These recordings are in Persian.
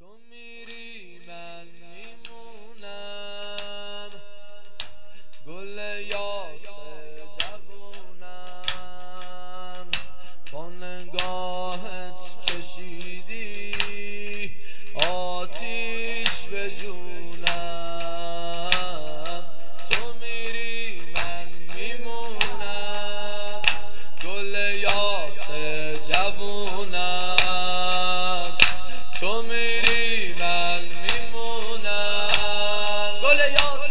تو میری من میمونم، گل یاس جوونم، با نگاهت کشیدی آتیش به جونم. تو میری من میمونم، گل یاس جوونم، تو میری من میمونم، گل یاس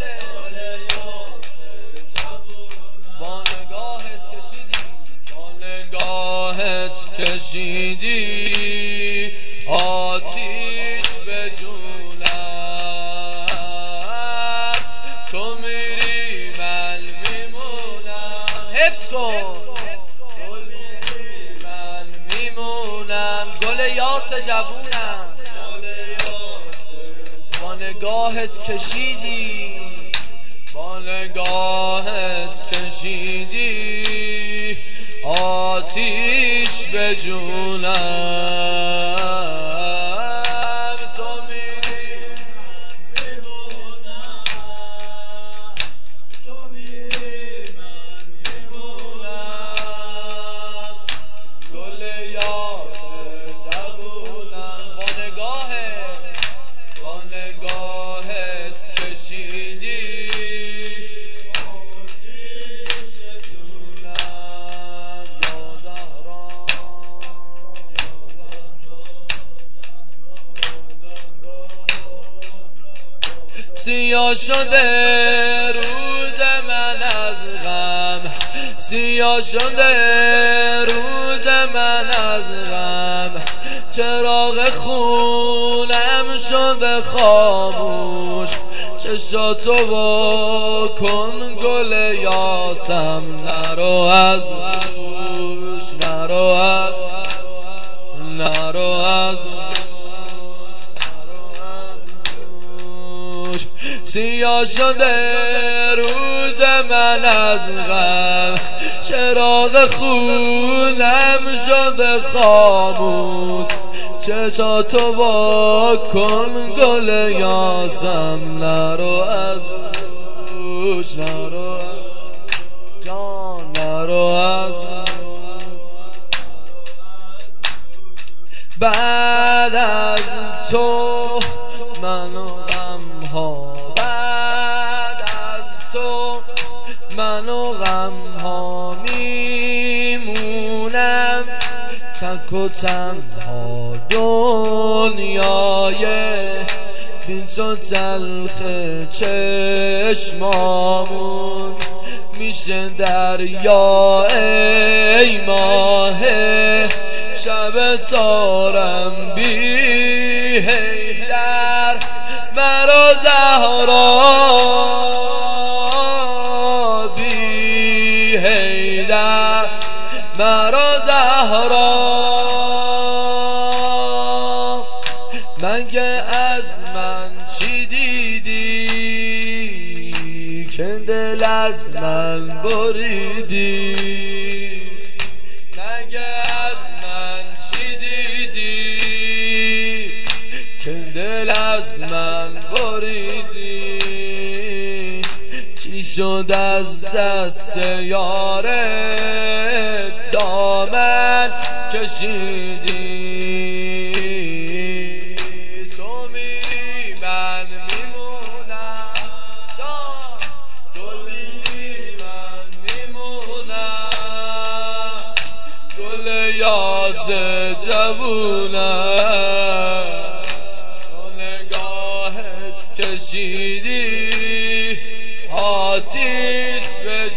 جوونم، با نگاهت کشیدی، با نگاهت کشیدی آتیش به جونم. تو میری من میمونم، حفظ کن، من میمونم، گل یاس جوونم، با نگاهت کشیدی، با نگاهت کشیدی آتیش به جونم. تو میری میمونم، تو میری من میمونم، گل یاس جوونم، با نگاهت، با نگاهت کشیدی سیاه شده روز من از غم، سیاه شده روز من از غم، چراغ خونم شده خاموش، چشاتو وا کن گل یاسم، نرو از روش، نرو از، نرو از سیاه شده روز من از غم، چراغ خونم شده خاموش، چشاتو وا کن گل یاسم، نرو از روش، نرو از جان، نرو از بعد از تو منو غم ها، بعد از تو منو غم ها میمونم، تک و تنها دنیای بی تو تلخ چشمامون میشه دریا ای ماه شب تارم بی حیدر، مرا زهرا بی حیدر، مرا زهرا، مگه از من چی دیدی که دل از من بریدی؟ مگه از من چی دیدی که دل از من بریدی؟ چی شد از دست یار دامن کشیدی؟ تو میری من میمونم، جان تو میری من میمونم، گل یاس جوونم، با نگاهت کشیدی آتیش به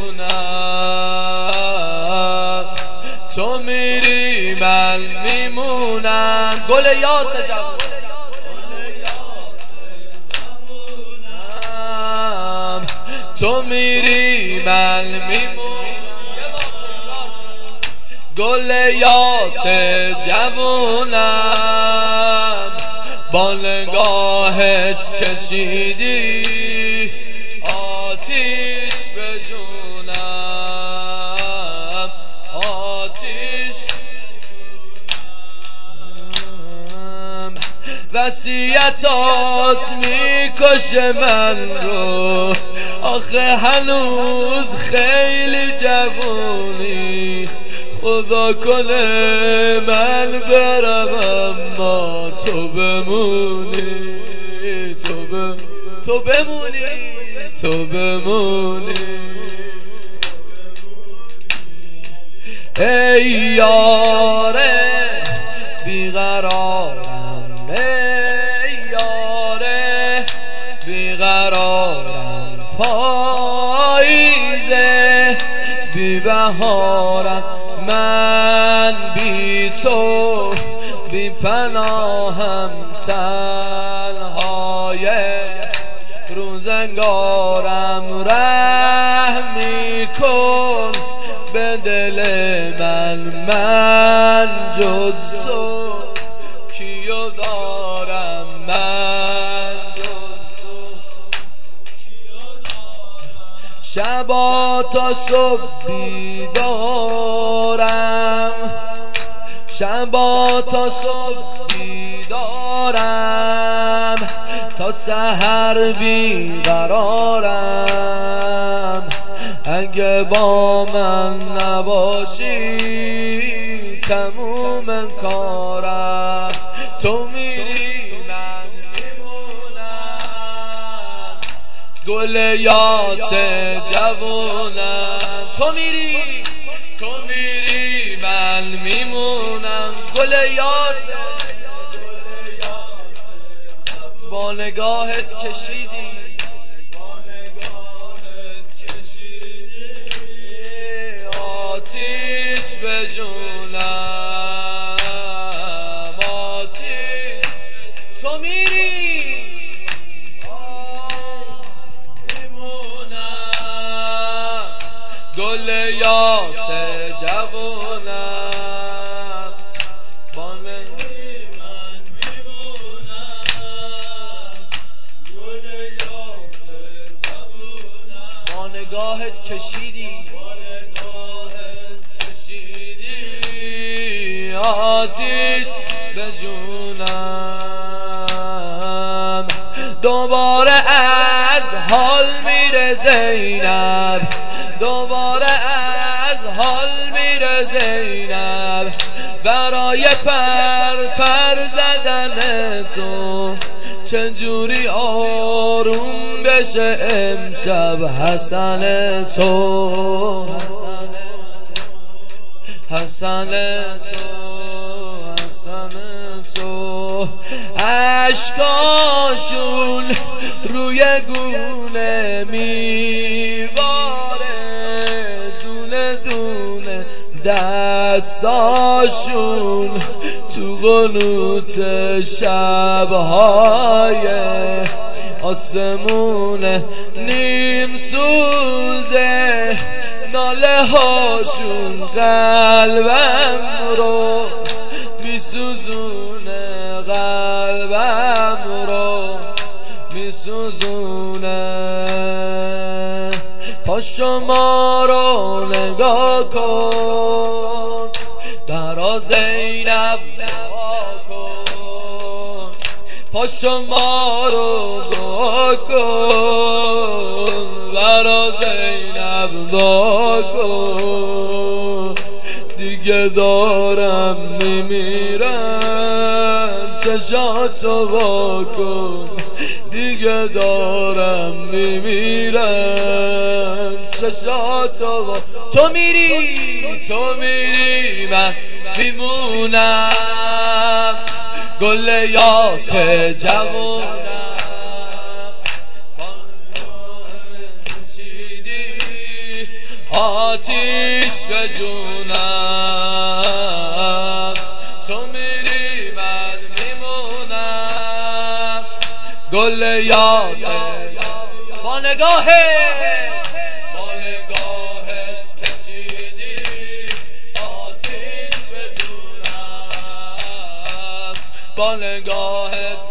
جونم. تو میری من میمونم، گل یاس جوونم، تو میری من میمونم، گل یاس جوونم، با نگاهت کشیدی آتیش به جونم، آتیش وصیتات میکشه من رو، آخه هنوز خیلی جوونی، خدا کنه من برم اما تو بمونی، تو بمونی. ای یاره بیقرارم، ای یاره بیقرارم، پاییزه بی بهارم، من بی تو بی پناهم، تنهای روزنگارم، رحمی کن به دل من جز تو کیو دارم، من جز تو کیو دارم، شبا تا صبح بیدارم، شبا تا صبح بیدارم، تا سحر بیقرارم، اگه با من نباشی تموم کارم، تو میری من میمونم، گل یاس جوونم، تو میری من میمونم، گل یاس با نگاهت کشیدی، آتیش به جونم، آتیش تو میری میمونم، گل یاس جوونم، با نگاهت کشیدی، آتیش به جونم، دوباره از حال میره زینب، دوباره از حال میره زینب، برای پر زدن تو چجوری آروم بشه امشب حسن تو، حسن تو، اشکاشون روی گونه میباره، دونه دونه دستاشون تو قنوت شبهای آسمون نیم سوزه، ناله هاشون قلبم رو میسوزونه، قلبم رو میسوزونه، پاشو ما رو نگاه کن، برا زینب دعا کن، پاشو ما رو دعا کن، برا زینب دعا کن، دیگه دارم میمیرم چشاتو وا کن، دیگه دارم میمیرم چشاتو وا، تو میری من میمونم، گل یاس جوونم، آتیش به جونم، تو میری من میمونم، گل یاس با نگاهت کشیدی، آتیش به جونم، با نگاهت